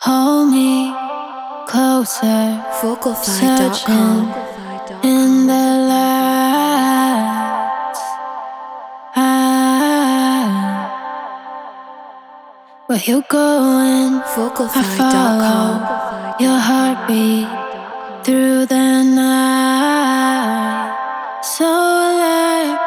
Hold me closer, searching in the lights. Where you going? I follow your heartbeat through the night. So alive.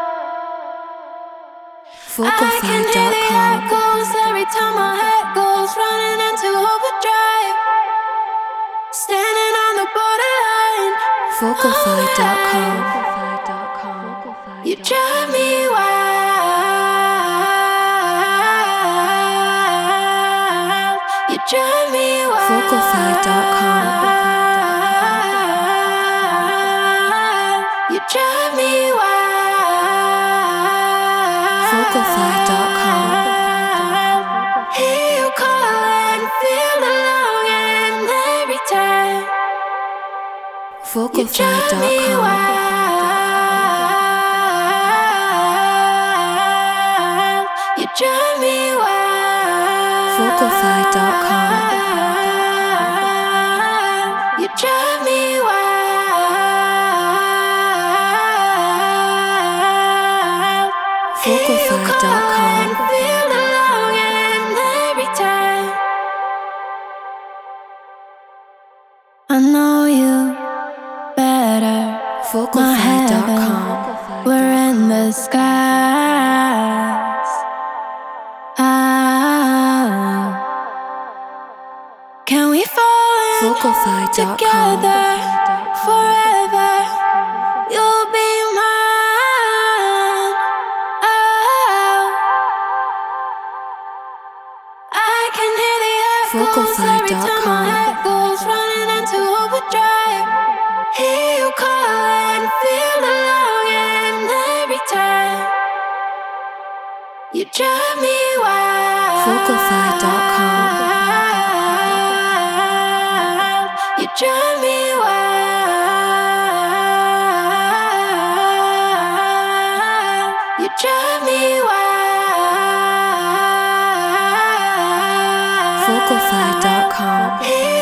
I can hear the echoes every time my head goes running into overdrive. Standing on the borderline. Vocalfy.com. You drive me wild. You drive me wild. Vocalfy.com. You drive me wild. Vocalfy.com. Hear you calling, feel the longing every time. You drive me Vocalfy.com. wild. You drive me wild. Vocalfy.com. You drive me wild. Vocalfy.com. Feel the longing every time. I know you better. Vocalfy.com. We're in the skies. Can we fall in Vocalfy.com. together forever? You'll be mine. Oh, I can hear the echoes every time my head goes running into overdrive. Hear you calling, feel the longing every time. You drive me wild. Vocalfy.com. You drive me wild. You drive me wild. Vocalfy.com.